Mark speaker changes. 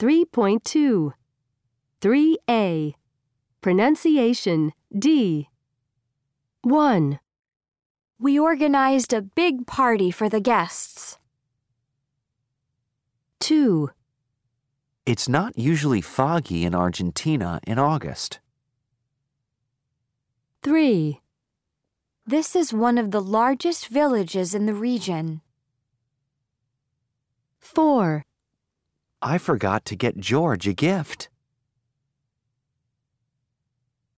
Speaker 1: 3.2. 3A. Pronunciation D. 1.
Speaker 2: We organized a big party for the guests.
Speaker 1: 2.
Speaker 3: It's not usually foggy in Argentina in August.
Speaker 1: 3.
Speaker 2: This is one of the largest villages in the region.
Speaker 1: 4.
Speaker 3: I forgot to get George a gift.